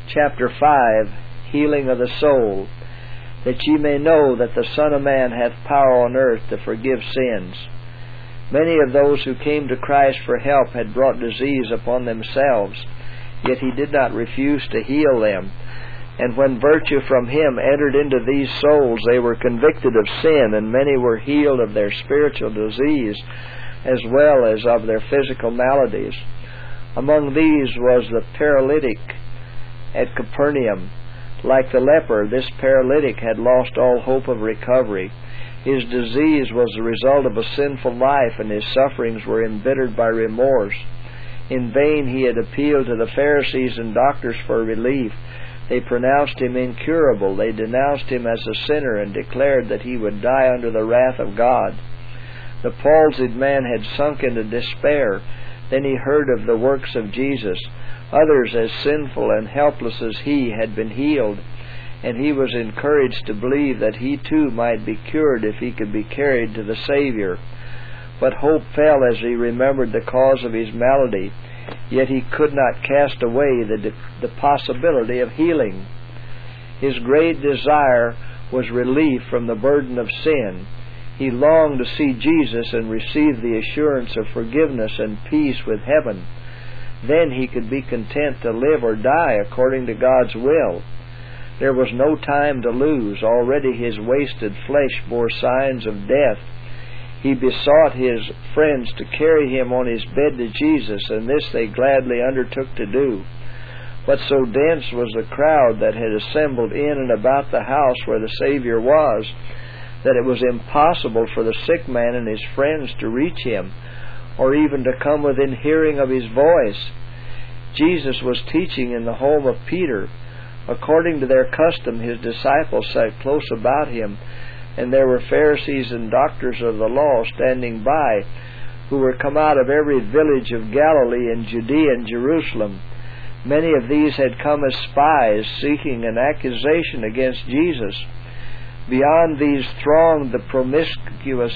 chapter 5, healing of the soul, that ye may know that the Son of Man hath power on earth to forgive sins. Many of those who came to Christ for help had brought disease upon themselves, yet he did not refuse to heal them. And when virtue from him entered into these souls, they were convicted of sin, and many were healed of their spiritual disease as well as of their physical maladies. Among these was the paralytic at Capernaum. Like the leper, this paralytic had lost all hope of recovery. His disease was the result of a sinful life, and his sufferings were embittered by remorse. In vain he had appealed to the Pharisees and doctors for relief. They pronounced him incurable. They denounced him as a sinner and declared that he would die under the wrath of God. The palsied man had sunk into despair. Then he heard of the works of Jesus. Others, as sinful and helpless as he, had been healed, and he was encouraged to believe that he too might be cured if he could be carried to the Savior. But hope fell as he remembered the cause of his malady, yet he could not cast away the possibility of healing. His great desire was relief from the burden of sin. He longed to see Jesus and receive the assurance of forgiveness and peace with heaven. Then he could be content to live or die according to God's will. There was no time to lose. Already his wasted flesh bore signs of death. He besought his friends to carry him on his bed to Jesus, and this they gladly undertook to do. But so dense was the crowd that had assembled in and about the house where the Savior was, that it was impossible for the sick man and his friends to reach him, or even to come within hearing of his voice. Jesus was teaching in the home of Peter. According to their custom, his disciples sat close about him, and there were Pharisees and doctors of the law standing by, who were come out of every village of Galilee and Judea and Jerusalem. Many of these had come as spies, seeking an accusation against Jesus. Beyond these thronged the promiscuous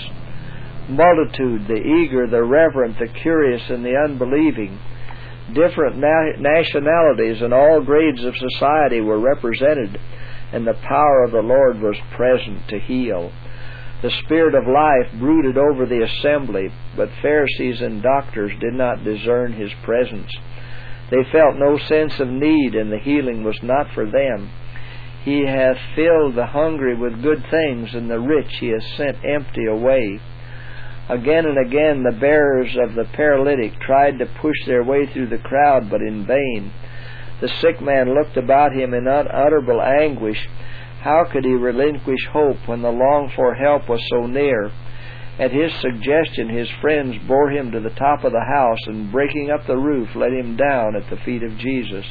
multitude, the eager, the reverent, the curious, and the unbelieving. Different nationalities and all grades of society were represented, and the power of the Lord was present to heal. The Spirit of life brooded over the assembly, but Pharisees and doctors did not discern His presence. They felt no sense of need, and the healing was not for them. He hath filled the hungry with good things, and the rich He has sent empty away. Again and again the bearers of the paralytic tried to push their way through the crowd, but in vain. The sick man looked about him in unutterable anguish. How could he relinquish hope when the longed-for help was so near? At his suggestion, his friends bore him to the top of the house, and breaking up the roof, let him down at the feet of Jesus.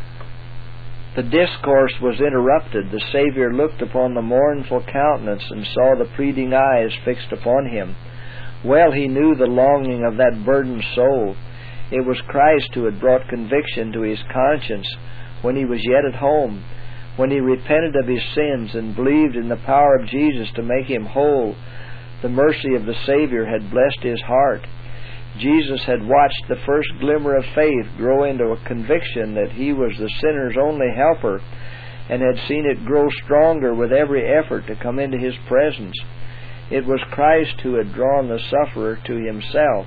The discourse was interrupted. The Savior looked upon the mournful countenance and saw the pleading eyes fixed upon him. Well he knew the longing of that burdened soul. It was Christ who had brought conviction to his conscience when he was yet at home. When he repented of his sins and believed in the power of Jesus to make him whole, the mercy of the Savior had blessed his heart. Jesus had watched the first glimmer of faith grow into a conviction that he was the sinner's only helper, and had seen it grow stronger with every effort to come into his presence. It was Christ who had drawn the sufferer to himself.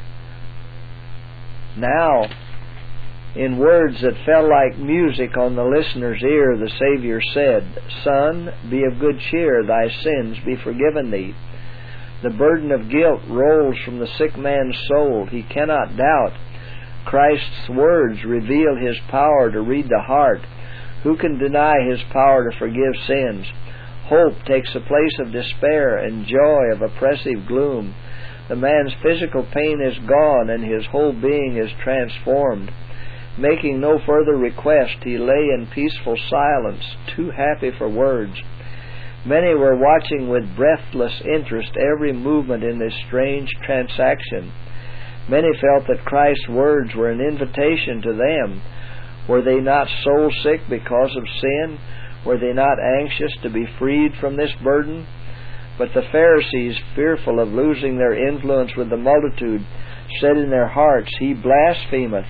Now, in words that fell like music on the listener's ear, the Savior said, "Son, be of good cheer, thy sins be forgiven thee." The burden of guilt rolls from the sick man's soul. He cannot doubt. Christ's words reveal His power to read the heart. Who can deny His power to forgive sins? Hope takes the place of despair, and joy of oppressive gloom. The man's physical pain is gone, and his whole being is transformed. Making no further request, he lay in peaceful silence, too happy for words. Many were watching with breathless interest every movement in this strange transaction. Many felt that Christ's words were an invitation to them. Were they not soul sick because of sin? Were they not anxious to be freed from this burden? But the Pharisees, fearful of losing their influence with the multitude, said in their hearts, "He blasphemeth.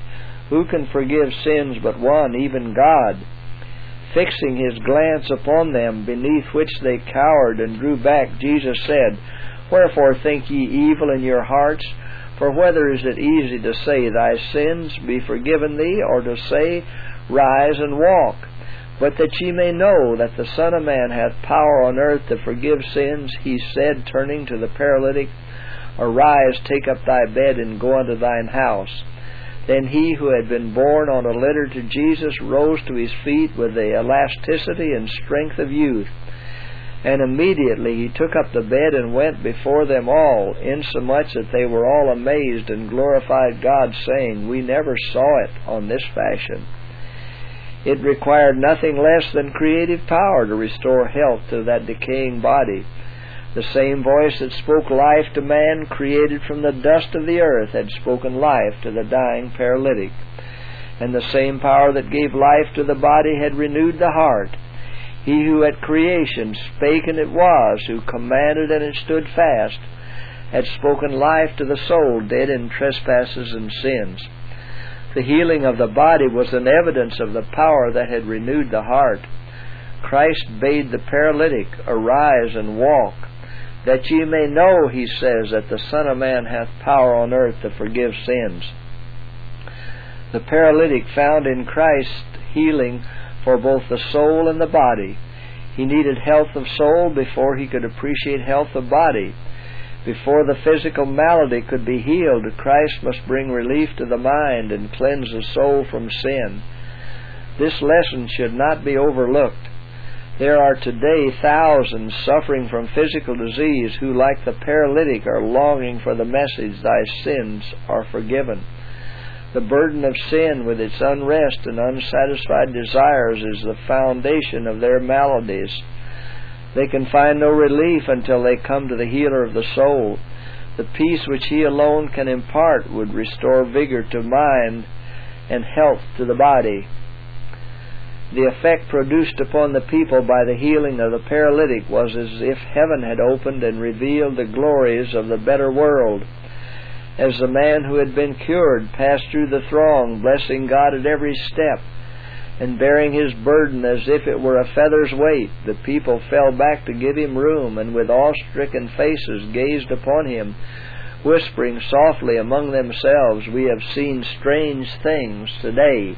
Who can forgive sins but one, even God? Fixing his glance upon them, beneath which they cowered and drew back, Jesus said, Wherefore think ye evil in your hearts? For whether is it easy to say, Thy sins be forgiven thee, or to say, Rise and walk? But that ye may know that the Son of Man hath power on earth to forgive sins, he said, turning to the paralytic, Arise, take up thy bed, and go unto thine house. Then he who had been borne on a litter to Jesus rose to his feet with the elasticity and strength of youth. And immediately he took up the bed and went before them all, insomuch that they were all amazed and glorified God, saying, We never saw it on this fashion. It required nothing less than creative power to restore health to that decaying body. The same voice that spoke life to man, created from the dust of the earth, had spoken life to the dying paralytic. And the same power that gave life to the body had renewed the heart. He who at creation spake and it was, who commanded and it stood fast, had spoken life to the soul dead in trespasses and sins. The healing of the body was an evidence of the power that had renewed the heart. Christ bade the paralytic, Arise and walk. That ye may know, he says, that the Son of Man hath power on earth to forgive sins. The paralytic found in Christ healing for both the soul and the body. He needed health of soul before he could appreciate health of body. Before the physical malady could be healed, Christ must bring relief to the mind and cleanse the soul from sin. This lesson should not be overlooked. There are today thousands suffering from physical disease who, like the paralytic, are longing for the message, Thy sins are forgiven. The burden of sin with its unrest and unsatisfied desires is the foundation of their maladies. They can find no relief until they come to the healer of the soul. The peace which he alone can impart would restore vigor to mind and health to the body. The effect produced upon the people by the healing of the paralytic was as if heaven had opened and revealed the glories of the better world. As the man who had been cured passed through the throng, blessing God at every step, and bearing his burden as if it were a feather's weight, the people fell back to give him room, and with awe-stricken faces gazed upon him, whispering softly among themselves, We have seen strange things today.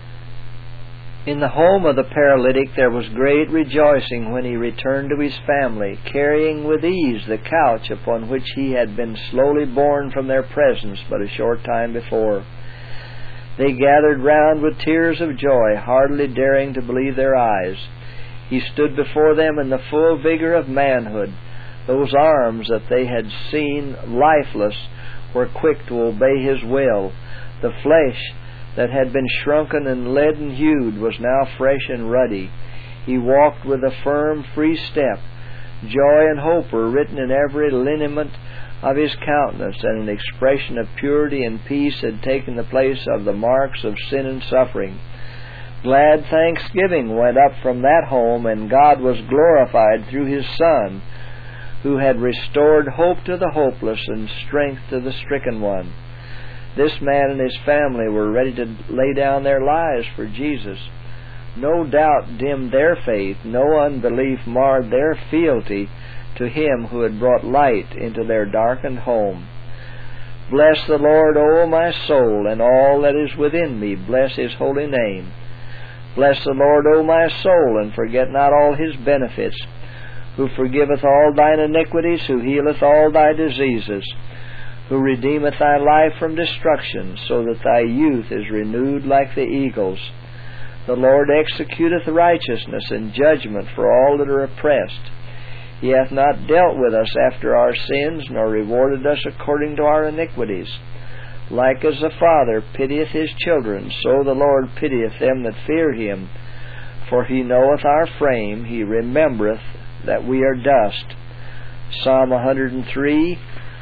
In the home of the paralytic there was great rejoicing when he returned to his family, carrying with ease the couch upon which he had been slowly borne from their presence but a short time before. They gathered round with tears of joy, hardly daring to believe their eyes. He stood before them in the full vigor of manhood. Those arms that they had seen lifeless were quick to obey his will. The flesh that had been shrunken and leaden-hued was now fresh and ruddy. He walked with a firm, free step. Joy and hope were written in every lineament of his countenance, and an expression of purity and peace had taken the place of the marks of sin and suffering. Glad thanksgiving went up from that home, and God was glorified through his Son, who had restored hope to the hopeless and strength to the stricken one. This man and his family were ready to lay down their lives for Jesus. No doubt dimmed their faith, no unbelief marred their fealty to him who had brought light into their darkened home. Bless the Lord, O my soul, and all that is within me, bless his holy name. Bless the Lord, O my soul, and forget not all his benefits, who forgiveth all thine iniquities, who healeth all thy diseases, who redeemeth thy life from destruction, so that thy youth is renewed like the eagles. The Lord executeth righteousness and judgment for all that are oppressed. He hath not dealt with us after our sins, nor rewarded us according to our iniquities. Like as the Father pitieth his children, so the Lord pitieth them that fear him. For he knoweth our frame, he remembereth that we are dust. Psalm 103,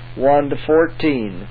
1-14.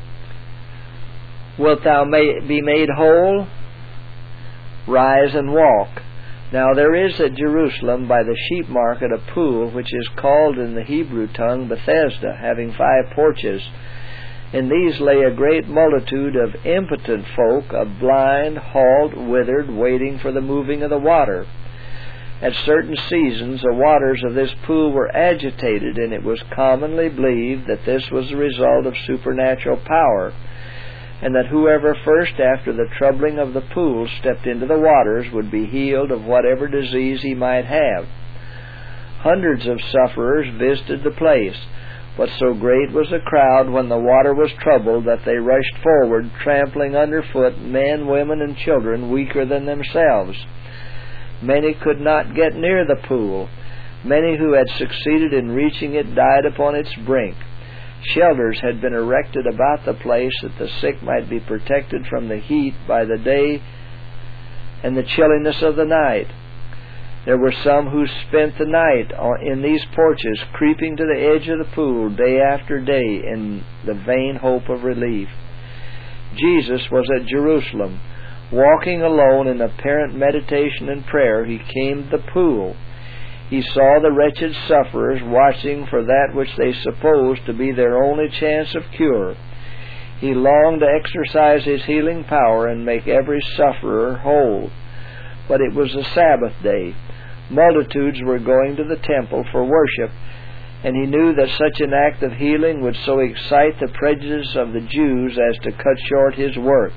Wilt thou be made whole? Rise and walk. Now there is at Jerusalem by the sheep market a pool, which is called in the Hebrew tongue Bethesda, having 5 porches. In these lay a great multitude of impotent folk, of blind, halt, withered, waiting for the moving of the water. At certain seasons the waters of this pool were agitated, and it was commonly believed that this was the result of supernatural power, and that whoever first after the troubling of the pool stepped into the waters would be healed of whatever disease he might have. Hundreds of sufferers visited the place, but so great was the crowd when the water was troubled that they rushed forward, trampling underfoot men, women, and children weaker than themselves. Many could not get near the pool. Many who had succeeded in reaching it died upon its brink. Shelters had been erected about the place that the sick might be protected from the heat by the day and the chilliness of the night. There were some who spent the night in these porches, creeping to the edge of the pool day after day in the vain hope of relief. Jesus was at Jerusalem. Walking alone in apparent meditation and prayer, he came to the pool. He saw the wretched sufferers watching for that which they supposed to be their only chance of cure. He longed to exercise his healing power and make every sufferer whole. But it was the Sabbath day. Multitudes were going to the temple for worship, and he knew that such an act of healing would so excite the prejudice of the Jews as to cut short his work.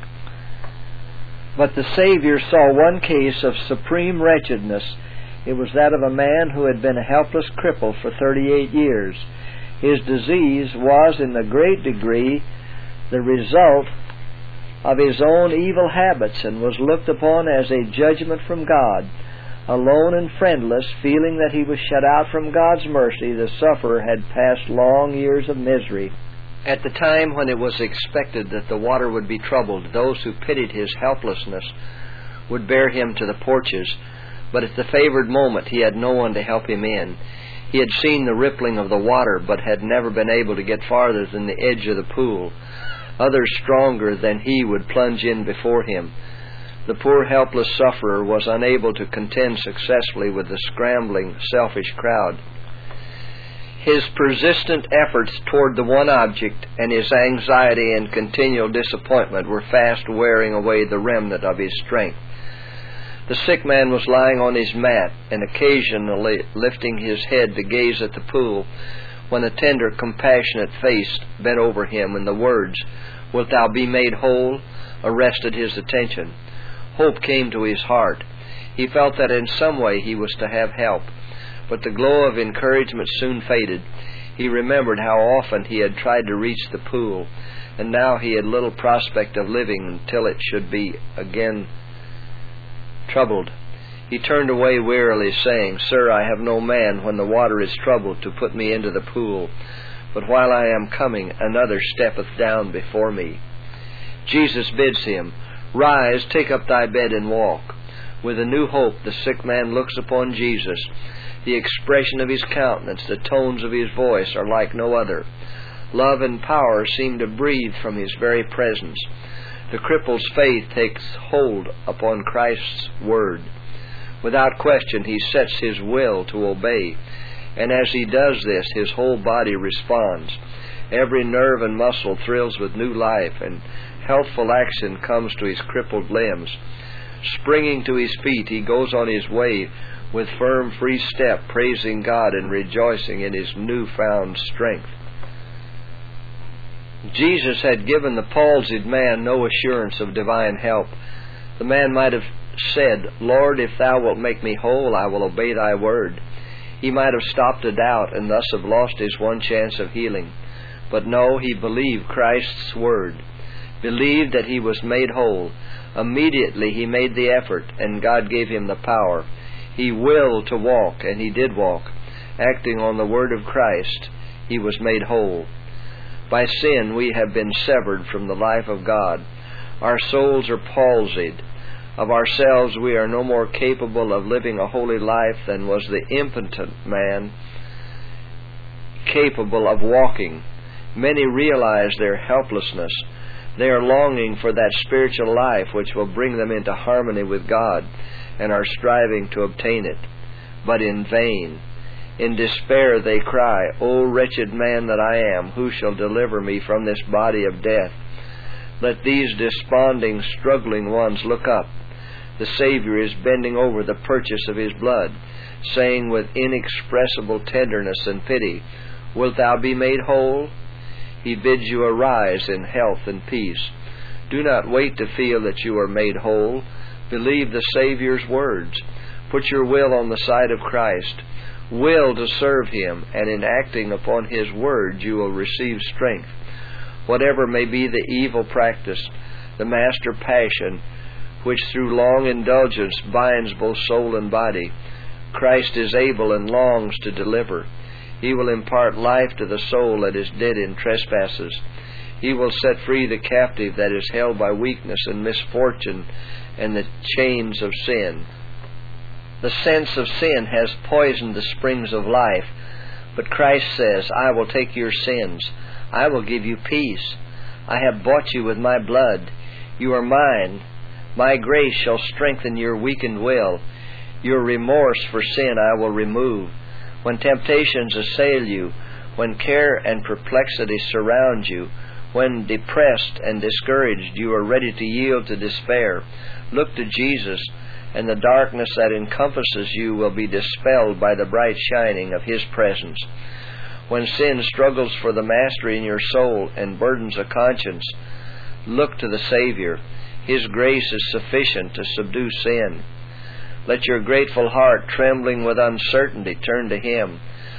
But the Savior saw one case of supreme wretchedness. It was that of a man who had been a helpless cripple for 38 years. His disease was, in a great degree, the result of his own evil habits, and was looked upon as a judgment from God. Alone and friendless, feeling that he was shut out from God's mercy, the sufferer had passed long years of misery. At the time when it was expected that the water would be troubled, those who pitied his helplessness would bear him to the porches, but at the favored moment he had no one to help him in. He had seen the rippling of the water, but had never been able to get farther than the edge of the pool. Others stronger than he would plunge in before him. The poor helpless sufferer was unable to contend successfully with the scrambling, selfish crowd. His persistent efforts toward the one object and his anxiety and continual disappointment were fast wearing away the remnant of his strength. The sick man was lying on his mat and occasionally lifting his head to gaze at the pool, when a tender, compassionate face bent over him, and the words, "Wilt thou be made whole?" arrested his attention. Hope came to his heart. He felt that in some way he was to have help. But the glow of encouragement soon faded. He remembered how often he had tried to reach the pool, and now he had little prospect of living until it should be again troubled. He turned away wearily, saying, "Sir, I have no man, when the water is troubled, to put me into the pool. But while I am coming, another steppeth down before me." Jesus bids him, "Rise, take up thy bed, and walk." With a new hope, the sick man looks upon Jesus. The expression of his countenance, the tones of his voice are like no other. Love and power seem to breathe from his very presence. The cripple's faith takes hold upon Christ's word. Without question, he sets his will to obey, and as he does this, his whole body responds. Every nerve and muscle thrills with new life, and healthful action comes to his crippled limbs. Springing to his feet, he goes on his way with firm, free step, praising God and rejoicing in his newfound strength. Jesus had given the palsied man no assurance of divine help. The man might have said, "Lord, if thou wilt make me whole, I will obey thy word." He might have stopped to doubt and thus have lost his one chance of healing. But no, he believed Christ's word, believed that he was made whole. Immediately he made the effort, and God gave him the power. He willed to walk, and he did walk. Acting on the word of Christ, he was made whole. By sin we have been severed from the life of God. Our souls are palsied. Of ourselves we are no more capable of living a holy life than was the impotent man capable of walking. Many realize their helplessness. They are longing for that spiritual life which will bring them into harmony with God, and are striving to obtain it, but in vain. In despair they cry, O wretched man that I am, who shall deliver me from this body of death? Let these desponding, struggling ones look up. The Savior is bending over the purchase of His blood, saying with inexpressible tenderness and pity, Wilt thou be made whole? He bids you arise in health and peace. Do not wait to feel that you are made whole. Believe the Savior's words. Put your will on the side of Christ. Will to serve Him, and in acting upon His words you will receive strength. Whatever may be the evil practice, the master passion, which through long indulgence binds both soul and body, Christ is able and longs to deliver. He will impart life to the soul that is dead in trespasses. He will set free the captive that is held by weakness and misfortune and the chains of sin. The sense of sin has poisoned the springs of life, but Christ says, I will take your sins. I will give you peace. I have bought you with my blood. You are mine. My grace shall strengthen your weakened will. Your remorse for sin I will remove. When temptations assail you, when care and perplexity surround you, when depressed and discouraged you are ready to yield to despair, look to Jesus, and the darkness that encompasses you will be dispelled by the bright shining of His presence. When sin struggles for the mastery in your soul and burdens a conscience, look to the Savior. His grace is sufficient to subdue sin. Let your grateful heart, trembling with uncertainty, turn to Him.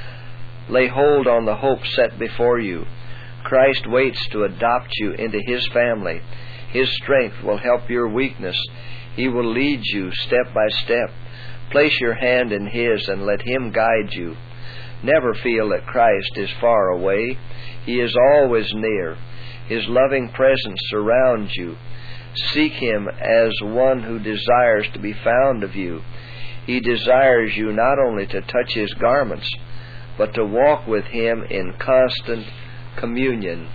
Lay hold on the hope set before you. Christ waits to adopt you into His family. His strength will help your weakness. He will lead you step by step. Place your hand in His and let Him guide you. Never feel that Christ is far away. He is always near. His loving presence surrounds you. Seek Him as one who desires to be found of you. He desires you not only to touch His garments, but to walk with Him in constant communion.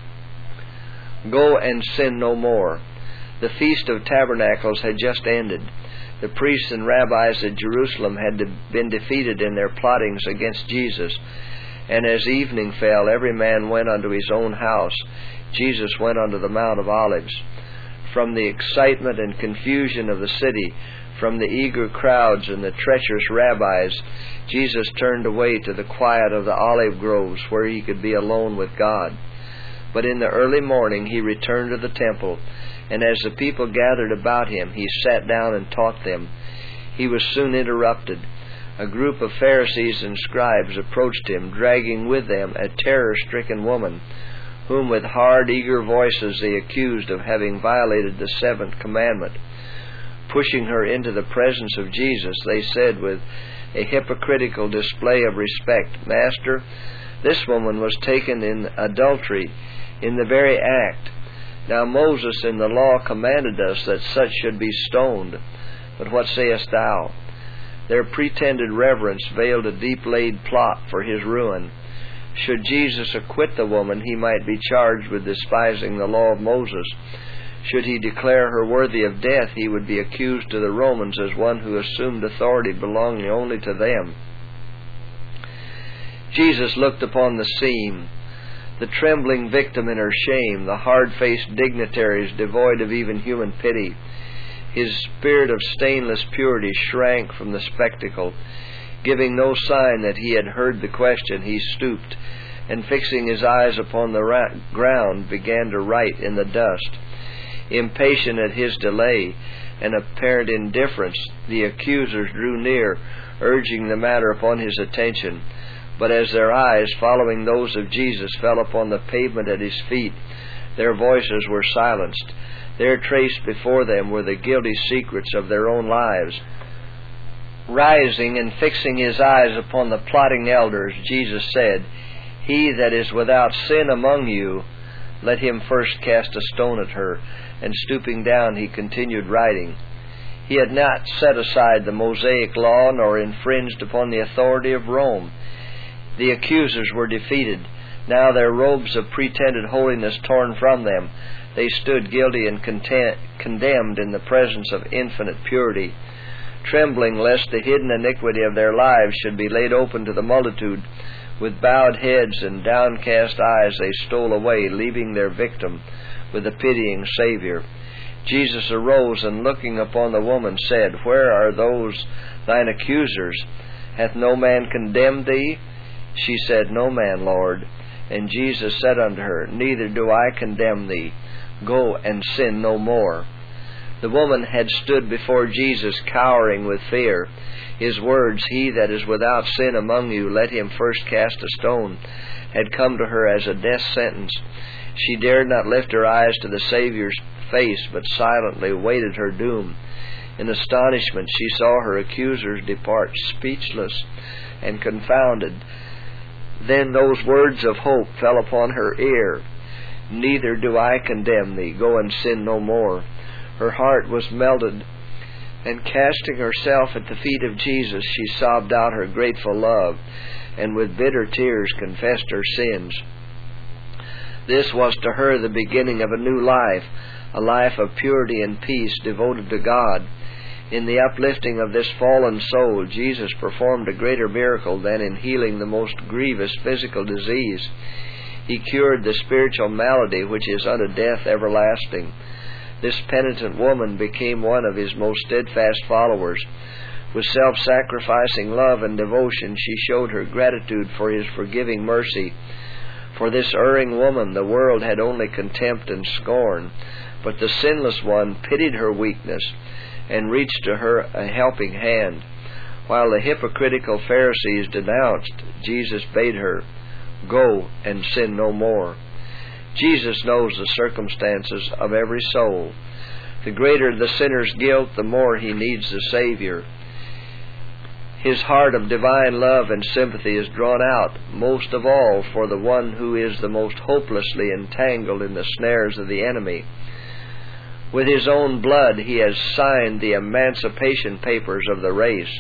Go and sin no more. The Feast of Tabernacles had just ended. The priests and rabbis at Jerusalem had been defeated in their plottings against Jesus, and as evening fell, every man went unto his own house. Jesus went unto the Mount of Olives. From the excitement and confusion of the city, from the eager crowds and the treacherous rabbis, Jesus turned away to the quiet of the olive groves where He could be alone with God. But in the early morning He returned to the temple, and as the people gathered about Him, He sat down and taught them. He was soon interrupted. A group of Pharisees and scribes approached Him, dragging with them a terror-stricken woman, whom with hard, eager voices they accused of having violated the seventh commandment. Pushing her into the presence of Jesus, they said with a hypocritical display of respect, Master, this woman was taken in adultery in the very act. Now Moses in the law commanded us that such should be stoned. But what sayest thou? Their pretended reverence veiled a deep-laid plot for His ruin. Should Jesus acquit the woman, He might be charged with despising the law of Moses. Should He declare her worthy of death, He would be accused to the Romans as one who assumed authority belonging only to them. Jesus looked upon the scene, the trembling victim in her shame, the hard-faced dignitaries devoid of even human pity. His spirit of stainless purity shrank from the spectacle. Giving no sign that He had heard the question, He stooped, and fixing His eyes upon the ground, began to write in the dust. Impatient at His delay and apparent indifference, the accusers drew near, urging the matter upon His attention. But as their eyes, following those of Jesus, fell upon the pavement at His feet, their voices were silenced. There traced before them were the guilty secrets of their own lives. Rising and fixing His eyes upon the plotting elders, Jesus said, He that is without sin among you, let him first cast a stone at her. And stooping down, He continued writing. He had not set aside the Mosaic law, nor infringed upon the authority of Rome. The accusers were defeated. Now their robes of pretended holiness torn from them, they stood guilty and condemned in the presence of infinite purity. trembling lest the hidden iniquity of their lives should be laid open to the multitude. With bowed heads and downcast eyes they stole away, leaving their victim with a pitying Savior. Jesus arose, and looking upon the woman said, Where are those thine accusers? Hath no man condemned thee? She said, No man, Lord. And Jesus said unto her, Neither do I condemn thee. Go and sin no more. The woman had stood before Jesus cowering with fear. His words, He that is without sin among you, let him first cast a stone, had come to her as a death sentence. She dared not lift her eyes to the Savior's face, but silently waited her doom. In astonishment she saw her accusers depart, speechless and confounded. Then those words of hope fell upon her ear. Neither do I condemn thee. Go and sin no more. Her heart was melted, and casting herself at the feet of Jesus, she sobbed out her grateful love, and with bitter tears confessed her sins. This was to her the beginning of a new life, a life of purity and peace devoted to God. In the uplifting of this fallen soul, Jesus performed a greater miracle than in healing the most grievous physical disease. He cured the spiritual malady which is unto death everlasting. This penitent woman became one of His most steadfast followers. With self-sacrificing love and devotion, she showed her gratitude for His forgiving mercy. For this erring woman the world had only contempt and scorn, but the sinless one pitied her weakness and reached to her a helping hand. While the hypocritical Pharisees denounced, Jesus bade her, Go and sin no more. Jesus knows the circumstances of every soul. The greater the sinner's guilt, the more he needs the Savior. His heart of divine love and sympathy is drawn out, most of all, for the one who is the most hopelessly entangled in the snares of the enemy. With His own blood He has signed the emancipation papers of the race.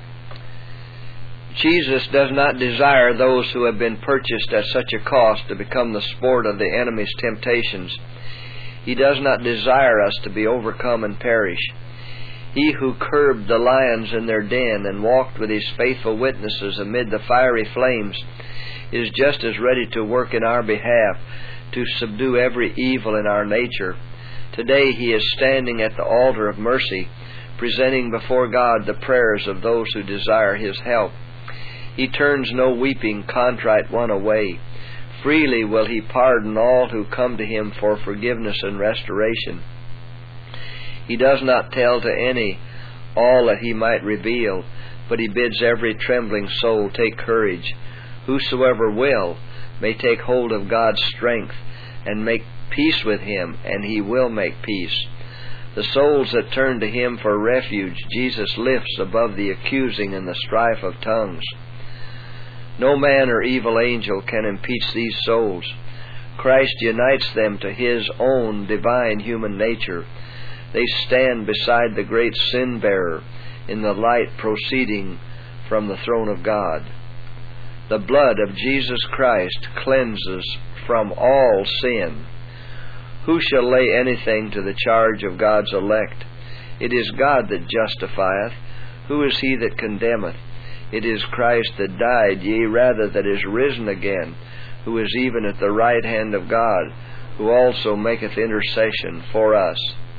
Jesus does not desire those who have been purchased at such a cost to become the sport of the enemy's temptations. He does not desire us to be overcome and perish. He who curbed the lions in their den and walked with His faithful witnesses amid the fiery flames is just as ready to work in our behalf to subdue every evil in our nature. Today He is standing at the altar of mercy, presenting before God the prayers of those who desire His help. He turns no weeping, contrite one away. Freely will He pardon all who come to Him for forgiveness and restoration. He does not tell to any all that He might reveal, but He bids every trembling soul take courage. Whosoever will may take hold of God's strength and make peace with Him, and He will make peace. The souls that turn to Him for refuge, Jesus lifts above the accusing and the strife of tongues. No man or evil angel can impeach these souls. Christ unites them to His own divine human nature. They stand beside the great sin-bearer in the light proceeding from the throne of God. The blood of Jesus Christ cleanses from all sin. Who shall lay anything to the charge of God's elect? It is God that justifieth. Who is he that condemneth? It is Christ that died, yea, rather that is risen again, who is even at the right hand of God, who also maketh intercession for us.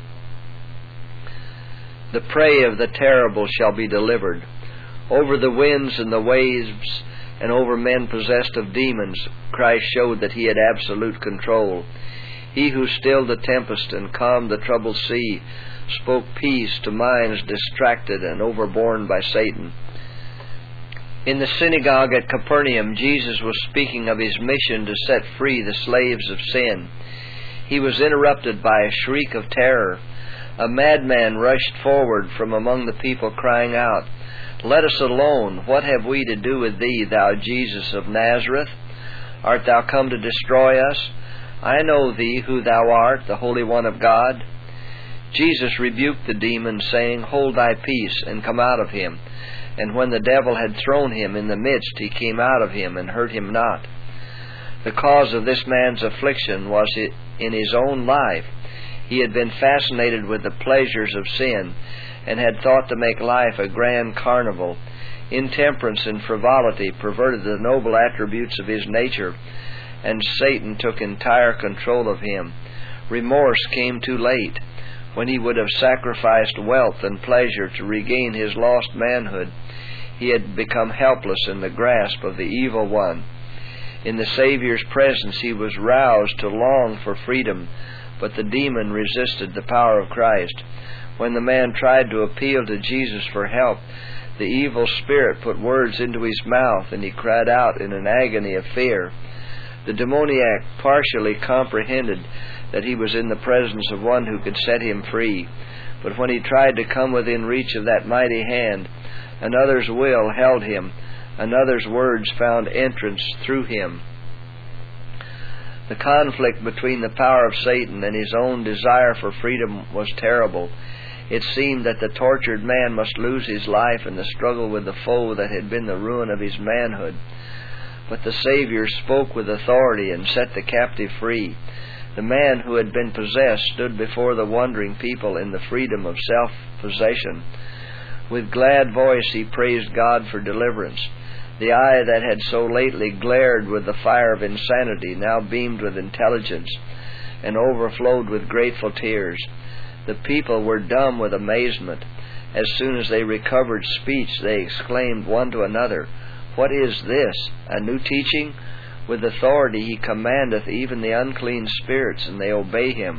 The prey of the terrible shall be delivered. Over the winds and the waves, and over men possessed of demons, Christ showed that He had absolute control. He who stilled the tempest and calmed the troubled sea, spoke peace to minds distracted and overborne by Satan. In the synagogue at Capernaum, Jesus was speaking of His mission to set free the slaves of sin. He was interrupted by a shriek of terror. A madman rushed forward from among the people, crying out, Let us alone. What have we to do with Thee, Thou Jesus of Nazareth? Art Thou come to destroy us? I know Thee, who Thou art, the Holy One of God. Jesus rebuked the demon, saying, Hold thy peace, and come out of him. And when the devil had thrown him in the midst, he came out of him, and hurt him not. The cause of this man's affliction was in his own life. He had been fascinated with the pleasures of sin, and had thought to make life a grand carnival. Intemperance and frivolity perverted the noble attributes of his nature, and Satan took entire control of him. Remorse came too late. When he would have sacrificed wealth and pleasure to regain his lost manhood, he had become helpless in the grasp of the evil one. In the Savior's presence he was roused to long for freedom, but the demon resisted the power of Christ. When the man tried to appeal to Jesus for help, the evil spirit put words into his mouth, and he cried out in an agony of fear. The demoniac partially comprehended that he was in the presence of one who could set him free, but when he tried to come within reach of that mighty hand, another's will held him, another's words found entrance through him. The conflict between the power of Satan and his own desire for freedom was terrible. It seemed that the tortured man must lose his life in the struggle with the foe that had been the ruin of his manhood. But the Savior spoke with authority and set the captive free. The man who had been possessed stood before the wondering people in the freedom of self-possession. With glad voice he praised God for deliverance. The eye that had so lately glared with the fire of insanity now beamed with intelligence and overflowed with grateful tears. The people were dumb with amazement. As soon as they recovered speech, they exclaimed one to another, "What is this? A new teaching? With authority he commandeth even the unclean spirits, and they obey him."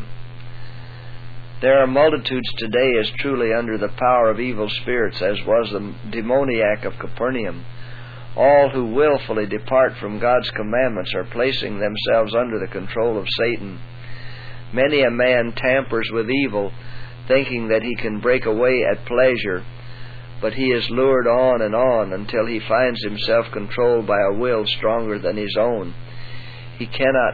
There are multitudes today as truly under the power of evil spirits as was the demoniac of Capernaum. All who willfully depart from God's commandments are placing themselves under the control of Satan. Many a man tampers with evil, thinking that he can break away at pleasure, but he is lured on and on until he finds himself controlled by a will stronger than his own. He cannot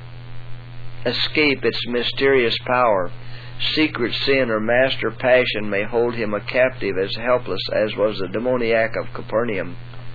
escape its mysterious power. Secret sin or master passion may hold him a captive as helpless as was the demoniac of Capernaum.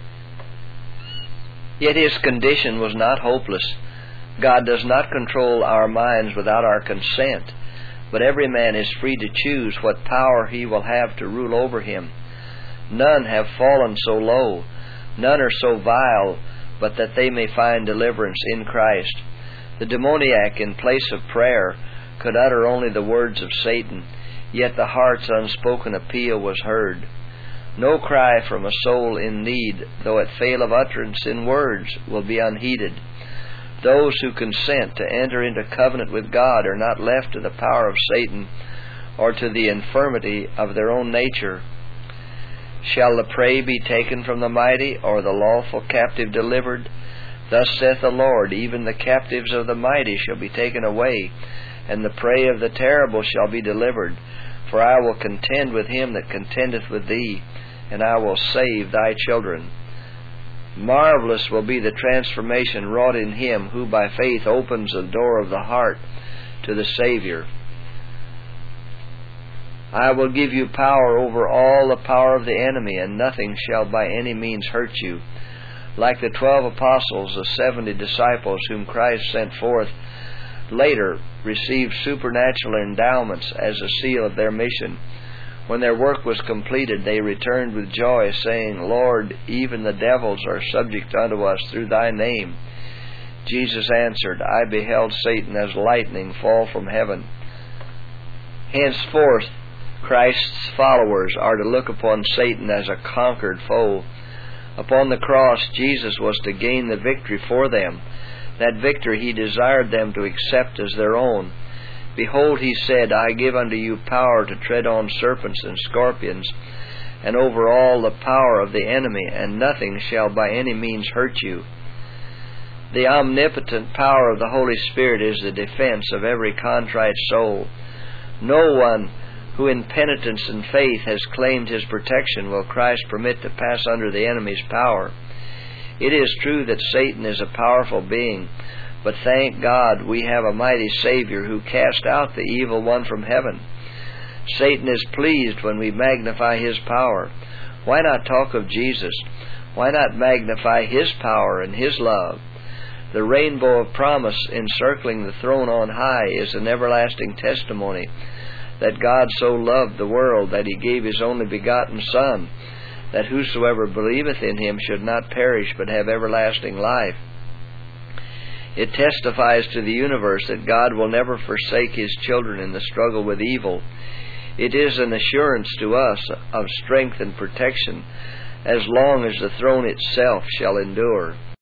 Yet his condition was not hopeless. God does not control our minds without our consent, but every man is free to choose what power he will have to rule over him. None have fallen so low, none are so vile, but that they may find deliverance in Christ. The demoniac, in place of prayer, could utter only the words of Satan, yet the heart's unspoken appeal was heard. No cry from a soul in need, though it fail of utterance in words, will be unheeded. Those who consent to enter into covenant with God are not left to the power of Satan or to the infirmity of their own nature. Shall the prey be taken from the mighty, or the lawful captive delivered? Thus saith the Lord, even the captives of the mighty shall be taken away, and the prey of the terrible shall be delivered. For I will contend with him that contendeth with thee, and I will save thy children. Marvelous will be the transformation wrought in him who by faith opens the door of the heart to the Savior. I will give you power over all the power of the enemy, and nothing shall by any means hurt you. Like the 12 apostles, the 70 disciples whom Christ sent forth later received supernatural endowments as a seal of their mission. When their work was completed, they returned with joy, saying, "Lord, even the devils are subject unto us through thy name." Jesus answered, "I beheld Satan as lightning fall from heaven." Henceforth, Christ's followers are to look upon Satan as a conquered foe. Upon the cross, Jesus was to gain the victory for them. That victory he desired them to accept as their own. "Behold," he said, "I give unto you power to tread on serpents and scorpions, and over all the power of the enemy, and nothing shall by any means hurt you." The omnipotent power of the Holy Spirit is the defense of every contrite soul. No one who in penitence and faith has claimed his protection will Christ permit to pass under the enemy's power. It is true that Satan is a powerful being, but thank God we have a mighty Savior who cast out the evil one from heaven. Satan is pleased when we magnify his power. Why not talk of Jesus? Why not magnify his power and his love? The rainbow of promise encircling the throne on high is an everlasting testimony that God so loved the world that He gave His only begotten Son, that whosoever believeth in Him should not perish but have everlasting life. It testifies to the universe that God will never forsake His children in the struggle with evil. It is an assurance to us of strength and protection as long as the throne itself shall endure.